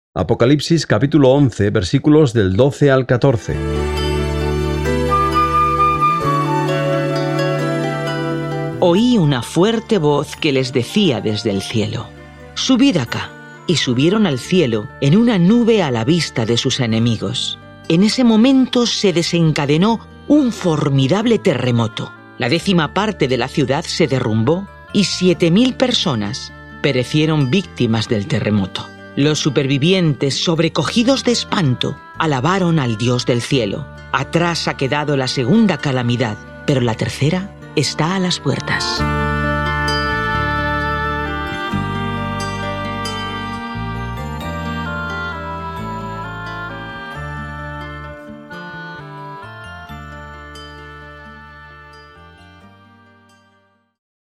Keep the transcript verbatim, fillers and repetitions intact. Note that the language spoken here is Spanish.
Apocalipsis capítulo once, versículos del doce al catorce. Oí una fuerte voz que les decía desde el cielo: «Subid acá». Y subieron al cielo en una nube a la vista de sus enemigos. En ese momento se desencadenó un formidable terremoto. La décima parte de la ciudad se derrumbó y siete mil personas perecieron víctimas del terremoto. Los supervivientes, sobrecogidos de espanto, alabaron al Dios del cielo. Atrás ha quedado la segunda calamidad, pero la tercera está a las puertas.